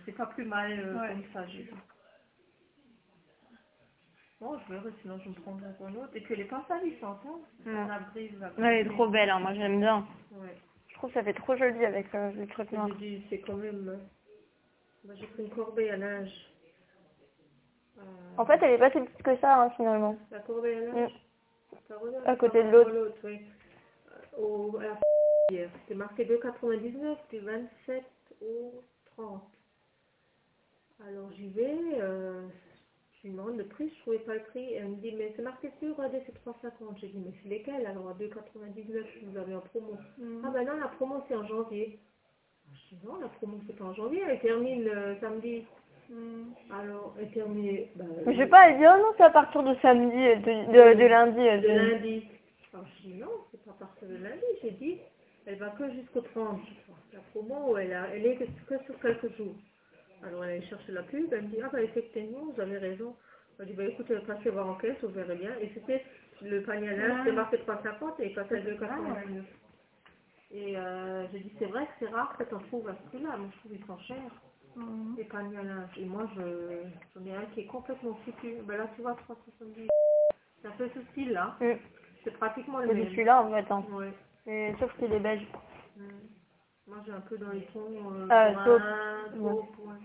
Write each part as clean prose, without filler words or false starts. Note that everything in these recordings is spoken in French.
c'est pas plus mal Ouais. comme ça, j'ai dit. Bon, je verrai, sinon je me prendrai un autre. Et puis elle est pas salissante, hein. Non. On a brise, Ouais, elle est trop belle, hein. Moi j'aime bien. Ouais. Je trouve que ça fait trop joli avec le truc Et noir. j'ai dit, c'est quand même... Moi, j'ai pris une corbeille à linge. En fait, elle est pas si petite que ça, hein, finalement. La corbeille à linge t'as regardé À côté de par rapport à l'autre. Oui. À la hier. C'était marqué 2,99 du 27 au 30. Alors j'y vais, je lui demande le prix, je trouvais pas le prix. Elle me dit, mais c'est marqué sur, regardez, c'est 3,50. J'ai dit, mais c'est lesquels? Alors à 2,99, vous avez en promo. Ah ben non, la promo c'est en janvier. Je dis, non, la promo c'est pas en janvier, elle termine samedi. Alors, elle termine, Mais je sais pas, elle dit, oh non, c'est à partir de samedi, de lundi. Elle de dit. lundi. Alors je dis, non, c'est pas à partir de lundi. J'ai dit, elle va que jusqu'au 30, je crois. La promo, elle est que sur quelques jours. Alors elle allait chercher la pub, elle me dit, ah bah effectivement, vous avez raison. Elle dit, bah écoute, passez voir en caisse, vous verrez bien. Et c'était le panier à linge, c'était marqué 3,50 et il passait 2,99. Et j'ai dit, c'est vrai que c'est rare que tu en trouves à ce prix-là. Moi, je trouve qu'ils sont chers, les paniers à linge. Et moi, j'en ai un qui est complètement foutu. Ben là, tu vois, 3,70. C'est un peu ce style-là. C'est pratiquement le C'est même. celui-là, en fait. Hein. Ouais. Et, sauf qu'il est beige. Moi, j'ai un peu dans les tons Taupe. brun, taupe, ouais.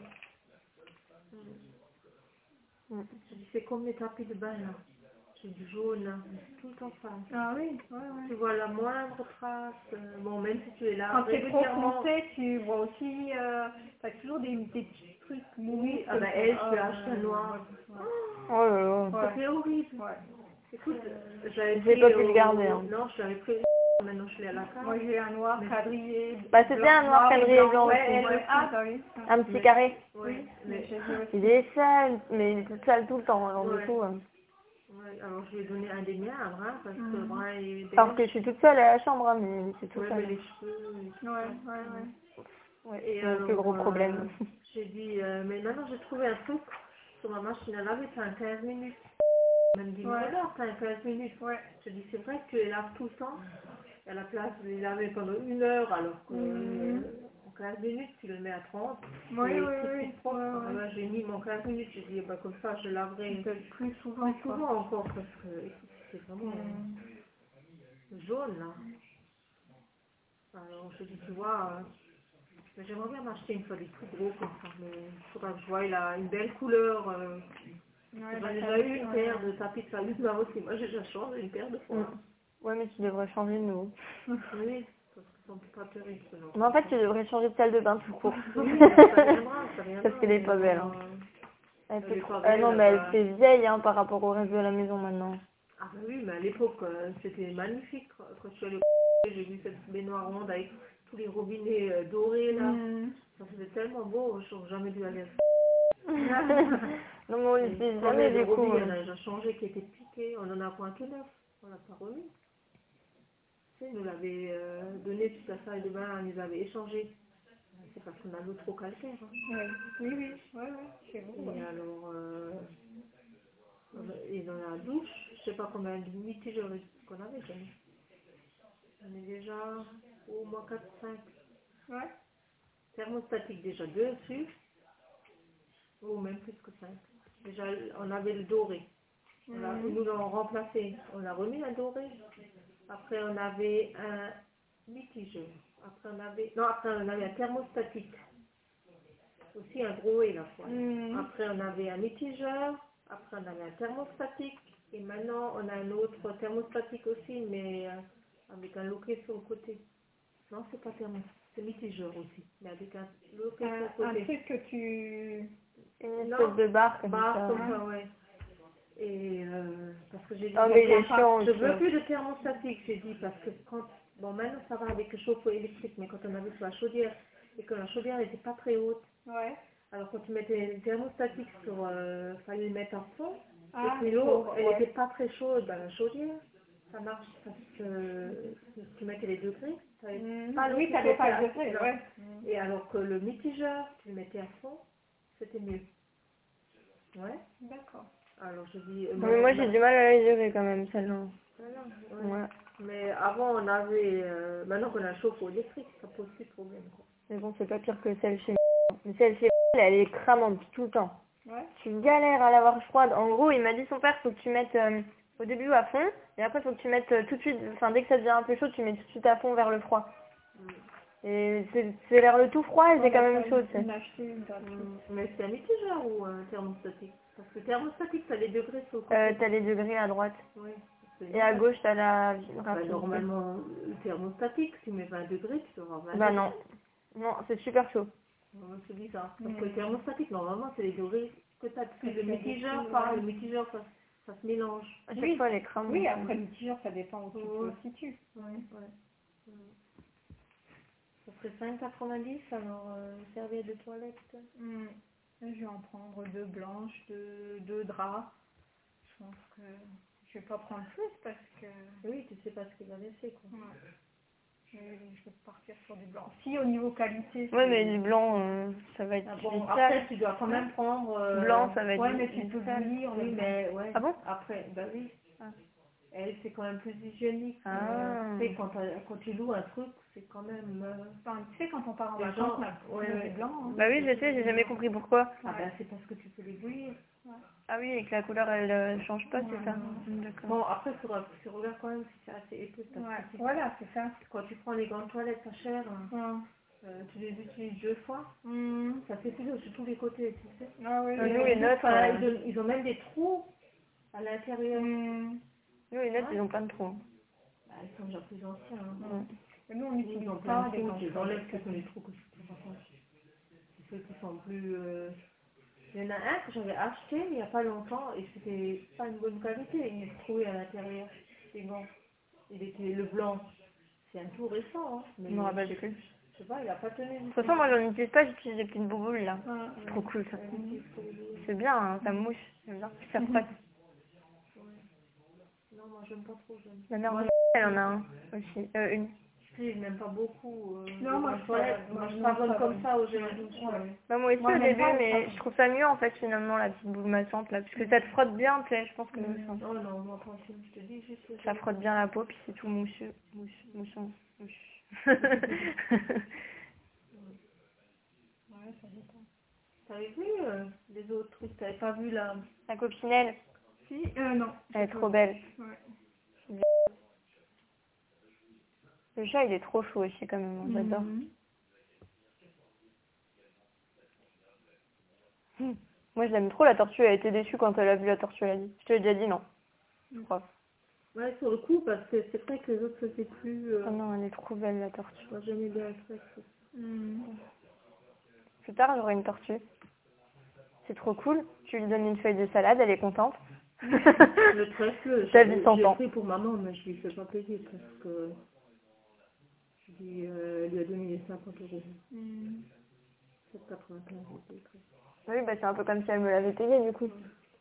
Je dis, c'est comme les tapis de bain, là. J'ai du jaune, là. Tout le temps ça. Ah oui, Tu vois la moindre trace. Bon, même si tu es là Quand c'est trop régulièrement. foncé, tu vois aussi, t'as toujours des petits trucs Oui, ah bah elle, je lui ai acheté un noir. Oh là là. C'était horrible. Ouais. Écoute, j'avais J'ai pris pas pu le garder. Hein. Non, je l'avais pris. Maintenant, je l'ai à la carte. Moi j'ai un noir Mais... quadrillé. Bah c'était un noir quadrillé blanc aussi. Ouais. Ah bah oui. Un petit carré. Oui, mais... Il est sale, mais il est tout sale tout le temps. Alors du coup. Ouais, alors je lui ai donné un des miens, un brun, parce que le brun est beige. Parce que je suis toute seule à la chambre, hein, mais c'est tout Ouais, seul. mais les cheveux... Ouais, Et c'est le plus gros problème. J'ai dit, mais maintenant j'ai trouvé un truc sur ma machine à laver, c'est un 15 minutes. Elle me dit, mais alors, c'est un 15 minutes. Je dis, c'est vrai que tu les laves tout le temps. Et à la place de les laver pendant 1 heure, alors que en 15 minutes, tu le mets à 30. Oui. Propre. Alors, j'ai mis mon 15 minutes, j'ai dit, bah, comme ça, je laverai plus souvent encore, parce que écoute, c'est vraiment jaune, là. Alors, je dis, tu vois, mais j'aimerais bien m'acheter une fois des plus gros comme ça, mais il faudra que je voie une belle couleur. J'ai déjà eu une paire de tapis de salut là aussi. Moi, j'ai déjà changé une paire de fois. Ouais, mais tu devrais changer de nouveau. Oui, parce qu'ils sont pas terribles, sinon. Mais en fait, tu devrais changer de salle de bain tout court. Oui, ça viendra. Parce qu'elle est pas belle. Hein. Elle est pas Ah belle, non, mais elle fait vieille hein, par rapport au reste de la maison maintenant. Ah bah oui, mais à l'époque, c'était magnifique. Quand je suis allée j'ai vu cette baignoire ronde avec tous les robinets dorés là. Ça faisait tellement beau, je n'aurais jamais dû aller. Non, mais on le sait jamais du coup. Il y en a déjà changé qui étaient piqués, on en a point que neuf, on l'a pas remis. Tu sais, ils nous l'avaient donné toute la salle de bain, on les avait échangés. C'est parce qu'on a l'eau trop calcaire. Hein. Oui, c'est bon. Et alors, et dans la douche, je sais pas combien de mitigeurs qu'on avait connu. On est déjà au moins 4-5. Ouais. Thermostatique déjà 2 dessus, ou même plus que 5. Déjà, on avait le doré. Ils nous l'ont remplacé. On a remis un doré. Après, on avait un mitigeur. Après, on avait un thermostatique. Aussi un gros et la fois. Après, on avait un mitigeur. Après, on avait un thermostatique. Et maintenant, on a un autre thermostatique aussi, mais avec un loquet sur le côté. Non, c'est pas thermostatique. C'est mitigeur aussi, mais avec un loquet sur le côté. Un truc que tu... Une espèce de barre comme ça. Ouais. Et parce que j'ai dit, je veux plus de thermostatique, j'ai dit, parce que bon maintenant ça va avec le chauffe-eau électrique, mais quand on avait sur la chaudière, et que la chaudière n'était pas très haute, alors quand tu mettais le thermostatique fallait le mettre à fond, et puis l'eau, elle n'était pas très chaude dans la chaudière, ça marche parce que tu mettais les degrés, t'avais pas le degré, et alors que le mitigeur, tu le mettais à fond, c'était mieux. Ouais. D'accord. Alors je dis. Moi j'ai du mal à la gérer quand même celle-là. Ouais. Mais avant on avait. Maintenant qu'on a un chauffe-eau électrique, ça pose plus de problème. Quoi. Mais bon, c'est pas pire que celle chez moi. Mais celle chez elle est cramante tout le temps. Ouais. Tu galères à l'avoir froide. En gros, il m'a dit son père, faut que tu mettes au début à fond, et après, faut que tu mettes tout de suite, enfin, dès que ça devient un peu chaud, tu mets tout de suite à fond vers le froid. Et c'est vers le tout froid, et c'est quand même chaud, tu sais. Mais c'est un mitigeur ou un thermostatique? Parce que thermostatique, t'as les degrés sur le côté. T'as les degrés à droite. Oui. Et à gauche, t'as la Bah, rapidité. normalement, le thermostatique, si tu mets 20 degrés, tu auras 20 Bah degrés. non. Non, c'est super chaud. C'est bizarre. Parce que le thermostatique, normalement, c'est les degrés que tu as dessus. Le mitigeur, le mitigeur, ça se mélange. À chaque fois, les crames. Oui, après le mitigeur, ça dépend où tu te situes. Ouais. Ça serait 5,90 alors serviette de toilette. Je vais en prendre 2 blanches, 2 draps. Je pense que je vais pas prendre plus parce que Oui, tu sais pas ce qu'il va laisser, quoi. je vais partir sur du blanc. Si au niveau qualité, Ouais, mais du blanc, ça va être Bon, vite après, sale. tu dois quand même prendre... Blanc, ça va être ouais, mais vite tu peux sale. bouillir. Oui, mais ouais. Ah bon? Après, bah oui. Ah. Et c'est quand même plus hygiénique. Ah. Tu sais, quand tu loues un truc, c'est quand même... Enfin, tu sais, quand on part en Les vacances, gens- on a ouais. du blanc. Hein. Bah oui, je sais, j'ai jamais compris pourquoi. Ah ben, c'est parce que tu peux les bouillir. Ah oui, et que la couleur, elle change pas, c'est ça? D'accord. Bon, après, tu regardes quand même si c'est assez épais. Parce que si- Voilà, c'est ça. quand tu prends les gants de toilette pas chers, tu les utilises 2 fois, ça s'épuise sur tous les côtés, tu sais. Ah oui, Nous, les nôtres, Ils ont même des trous à l'intérieur. nous, les nôtres, Ouais. ils ont plein de trous. Bah, ils sont déjà plus anciens. Hein. Et nous, on Ils n'utilise ont pas plein de des trous, gants. tu enlèves que les trous que tu peux pas faire. C'est ceux qui sont plus... Il y en a un que j'avais acheté il n'y a pas longtemps et c'était pas une bonne qualité. Il est trouvé à l'intérieur. C'est bon. Il était le blanc. C'est un tout récent, hein. Mais Je me rappelle plus. je sais pas, il a pas tenu. De toute façon, moi, j'en utilise pas, j'utilise des petites bouboules, là. C'est trop cool, ça. C'est bien, hein, ça mouche. J'aime bien. Ça frotte. Non, moi j'aime pas trop. Ma mère, elle en a un aussi. Une. Je n'aime pas beaucoup. Non, moi, je pardonne comme ça au gel douche. Bah, moi aussi, Moi, au j'aime début, pas, mais je trouve ça mieux, en fait, finalement, la petite boule massante, là. Parce que ça te frotte bien, tu sais, je pense que Oh non, moi tranquille, je te dis juste. ça frotte bien la peau, puis c'est tout mousseux. Moussant. Ouais, ça dépend. T'avais vu les autres trucs? T'avais pas vu la... La coccinelle, Si, non. elle est trop belle. Ouais. Le chat, il est trop chaud aussi, quand même, hein, j'adore. Moi, je l'aime trop, la tortue. Elle a été déçue quand elle a vu la tortue, elle a dit. Je te l'ai déjà dit, non. Je crois. Ouais, sur le coup, parce que c'est vrai que les autres c'était plus... Oh non, elle est trop belle, la tortue. Moi j'aimais bien le truc. Plus tard, j'aurai une tortue. C'est trop cool. Tu lui donnes une feuille de salade, elle est contente. Le trèfle, Ta vie sans j'ai temps. pris pour maman, mais je lui fais pas plaisir parce que je lui a donné les 50 euros. 7,95 j'ai pris. Oui, bah c'est un peu comme si elle me l'avait payé, du coup.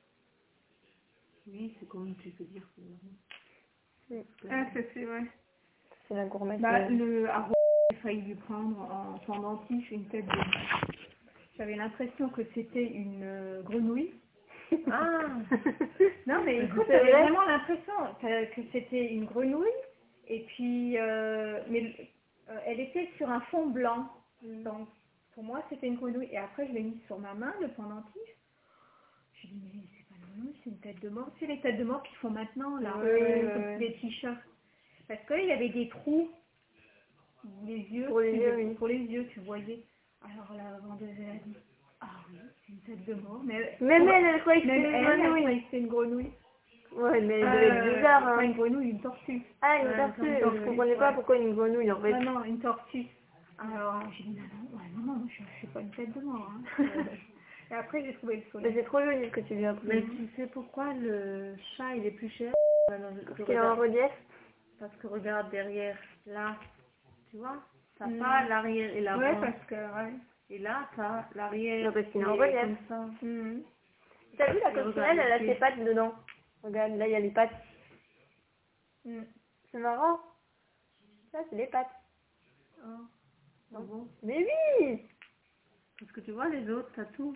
Oui, c'est comme tu peux dire. Ah, c'est vrai. C'est la gourmette. Bah, j'ai failli lui prendre en pendentif une tête de... J'avais l'impression que c'était une grenouille. Ah Non, mais écoute, C'est j'avais vrai vraiment l'impression que c'était une grenouille. Et puis, elle était sur un fond blanc. Donc, pour moi, c'était une grenouille. Et après, je l'ai mise sur ma main, le pendentif. Je me dit, mais c'est pas une grenouille, c'est une tête de mort. C'est les têtes de mort qu'ils font maintenant, là, les t-shirts. Parce qu'il y avait des trous, les yeux, Pour les yeux, oui. pour les yeux, tu voyais. Alors la vendeuse, elle a dit, ah oui, c'est une tête de mort. Mais Même elle croyait que c'était même une elle grenouille. croyait que c'était une grenouille. Ouais, mais elle devait être bizarre, Pas hein. une grenouille, une tortue. Ah, une tortue. Je comprenais pas pourquoi une grenouille, en fait. Non, non, une tortue. Alors j'ai dit, non, je suis pas une tête de mort. Hein. Et après, j'ai trouvé le Mais soleil. c'est trop joli ce que tu lui as pris. Mais tu sais pourquoi le chat il est plus cher? Parce qu'il est en relief. Parce que regarde derrière, là, tu vois, t'as pas l'arrière et l'avant. Ouais, parce que, ouais. Et là, t'as l'arrière. Non, parce qu'il est en et relief. comme ça. T'as vu la Et coccinelle, regarde elle a les ses pieds. pattes dedans. Regarde, là il y a les pattes. C'est marrant. Ça, c'est les pattes. Ah bon? Mais oui. Parce que tu vois, les autres, t'as tout.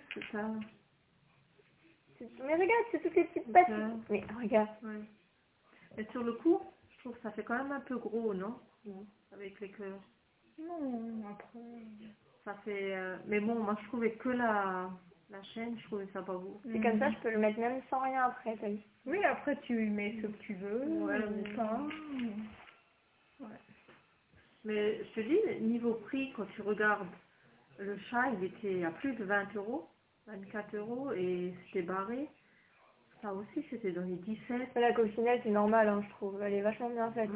Mais regarde, c'est toutes les petites pattes. Ouais. Mais regarde. Ouais. Et sur le coup, je trouve que ça fait quand même un peu gros, non? Avec les cœurs. Non, après... Ça fait... mais bon, moi je trouvais que la chaîne, je trouvais ça pas beau. C'est comme ça, je peux le mettre même sans rien après, t'as vu. Oui, après tu mets ce que tu veux, Ouais, ou pas. Ouais. Mais je te dis, niveau prix, quand tu regardes, le chat, il était à plus de 20 euros, 24 euros, et c'était barré. Ça aussi, c'était dans les 17. La coccinelle, c'est normal, hein, je trouve. Elle est vachement bien faite.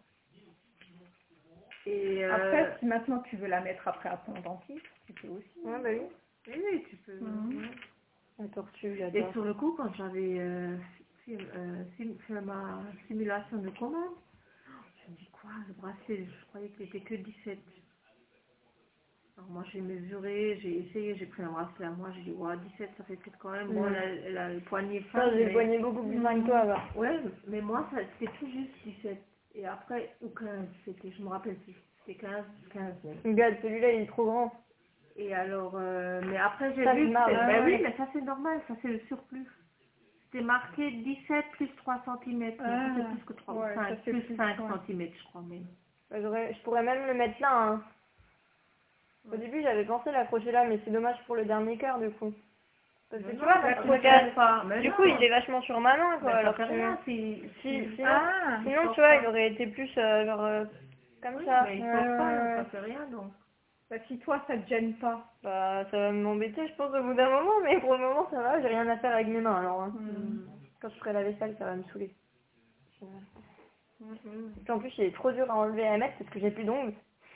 Et Après, si maintenant tu veux la mettre après à ton dentiste, tu peux aussi. Ouais, bah oui. oui, tu peux. Ouais. La tortue, Et j'adore. sur le coup, quand j'avais fait ma simulation de commande, je me dis quoi, le bracelet, je croyais qu'il était que 17. Alors moi j'ai mesuré, j'ai essayé, j'ai pris un bracelet à moi, j'ai dit ouais, 17 ça fait peut-être quand même, bon elle a le poignet fin. Non, j'ai le poignet beaucoup plus fin que toi, va. Ouais, mais moi c'était tout juste 17. Et après, ou 15, c'était, je me rappelle plus, c'était 15 même. Regarde, celui-là, il est trop grand. Et alors, mais après j'ai Ça, vu c'est que marrant. ben oui, mais ça c'est normal, ça c'est le surplus. C'était marqué 17 plus 3 cm, ça fait plus que 3 ou 5, plus 5 cm je crois même. Bah, je pourrais même le mettre là, hein. Au début, j'avais pensé l'accrocher là, mais c'est dommage pour le dernier cœur, du coup. Parce que tu vois, du coup, il est vachement sur ma main, quoi. Alors que sinon, tu vois, il aurait été plus, comme ça. Mais il sort pas, ça fait rien, donc. Bah, si toi, ça te gêne pas. Bah, ça va m'embêter, je pense, au bout d'un moment, mais pour le moment, ça va, j'ai rien à faire avec mes mains, alors. Hein. Quand je ferai la vaisselle, ça va me saouler. Puis en plus, il est trop dur à enlever et à mettre parce que j'ai plus d'ongles.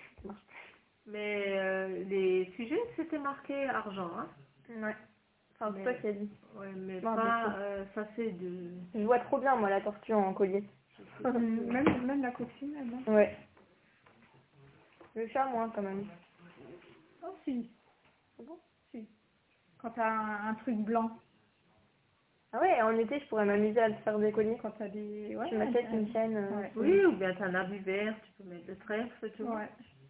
Mais les sujets, c'était marqué argent, hein. Ouais. Enfin, c'est toi qui as dit. Ouais, mais Non, pas, ça c'est de... Je vois trop bien, moi, la tortue en collier. Même la coccinelle, hein. Ouais. Le chat, moins, quand même. Oh, si. C'est bon? Si. Quand t'as un truc blanc. Ah ouais, en été, je pourrais m'amuser à te faire des colliers. Quand t'as des... Ouais, tu m'achètes une chaîne. Ouais. Oui, ou bien t'as un habit vert, tu peux mettre le trèfle, tu vois. Ouais.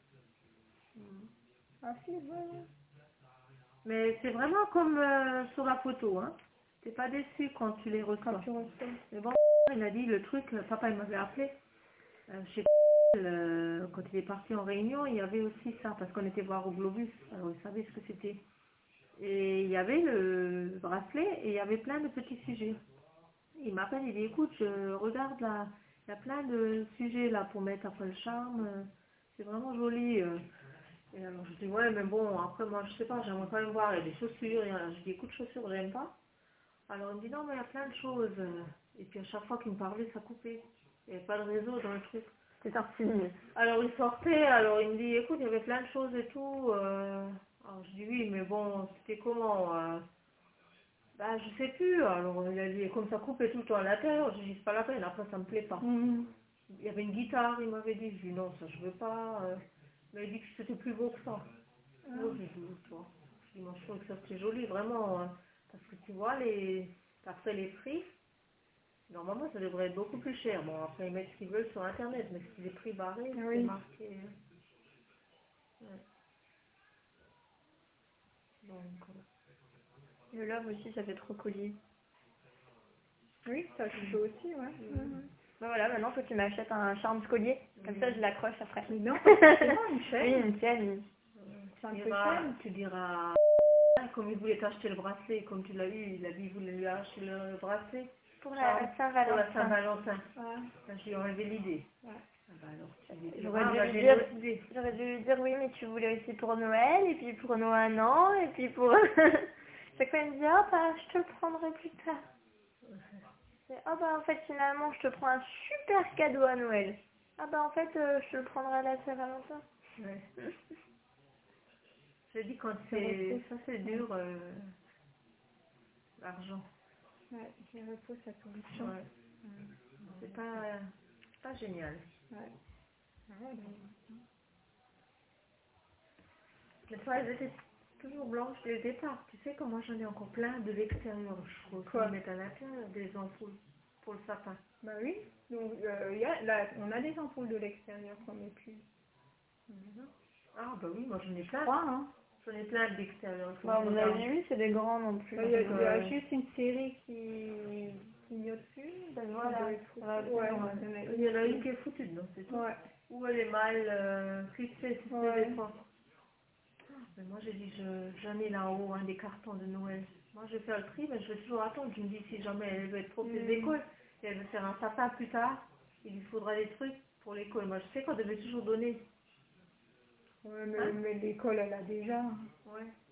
Ah si, ouais. Mais c'est vraiment comme sur la photo, hein. T'es pas déçu quand tu les reçois. Mais bon, il a dit le truc, papa il m'avait appelé. Chez quand il est parti en réunion, il y avait aussi ça, parce qu'on était voir au Globus, alors il savait ce que c'était. Et il y avait le bracelet et il y avait plein de petits sujets. Il m'appelle, il dit écoute, je regarde là, il y a plein de sujets là pour mettre après le charme, c'est vraiment joli. Et alors je dis ouais mais bon, après moi je sais pas, j'aimerais quand même voir, il y a des chaussures, je dis écoute chaussures j'aime pas. Alors il me dit non mais il y a plein de choses. Et puis à chaque fois qu'il me parlait ça coupait. Il n'y avait pas de réseau dans le truc. C'est sorti. Alors il sortait, alors il me dit écoute il y avait plein de choses et tout. Alors je dis oui mais bon c'était comment bah je sais plus. Alors il a dit comme ça coupait tout le temps à l'intérieur, je dis c'est pas la peine, après ça me plaît pas. Il y avait une guitare, il m'avait dit, je dis non ça je veux pas. Mais il dit que c'était plus beau que ça. Moi j'ai dit toi. Je dis moi je trouve que ça c'était joli vraiment. Parce que tu vois après les prix. Normalement, ça devrait être beaucoup plus cher. Bon, après, ils mettent ce qu'ils veulent sur Internet, mais c'est des prix barrés, c'est marqué. Ouais. Donc, Le love aussi, ça fait trop collier. Oui, ça je peux aussi, ouais. Bah voilà, maintenant, faut que tu m'achètes un charme collier. Comme ça, je l'accroche après. Mais non, c'est une chaîne. Oui, une chaîne. tu diras, comme il voulait t'acheter le bracelet, comme tu l'as eu, il a dit qu'il voulait lui acheter le bracelet. Pour la Saint-Valentin. Pour la Saint-Valentin. Ouais. J'ai enlevé l'idée. Ouais. Ah bah alors, j'aurais dû lui dire oui, mais tu voulais aussi pour Noël, et puis pour Noël, non, et puis pour... Chaque fois, il me dit, oh bah, je te le prendrai plus tard. Oh bah, en fait, finalement, je te prends un super cadeau à Noël. Ah bah, en fait, je te le prendrai à la Saint-Valentin. Ouais. J'ai dit quand c'est dur, l'argent. Ouais, il repose sa solution. Ouais. C'est pas génial. Ouais. Mais toi, elles étaient toujours blanches dès le départ. Tu sais comment j'en ai encore plein de l'extérieur. Je trouve qu'on met à l'intérieur des ampoules pour le sapin. Bah oui. Donc, on a des ampoules de l'extérieur qu'on met plus. Ah bah oui, moi j'en ai plein. Hein. J'en ai plein d'extérieur. Bah, on a vu, c'est des grands non plus. Il y a juste une série qui clignote plus. Voilà. Il y en a une qui est foutue dedans, c'est tout. Ouais. Ou elle est mal fixée, c'est des fois. Mais moi, j'ai dit, j'en ai là-haut des cartons de Noël. Moi, je vais faire le tri, mais je vais toujours attendre. Je me dis, si jamais elle veut être trop des écoles, et elle veut faire un sapin plus tard, il lui faudra des trucs pour l'école. Moi, je sais qu'on devait toujours donner. Ouais, mais l'école, elle a déjà. Ouais.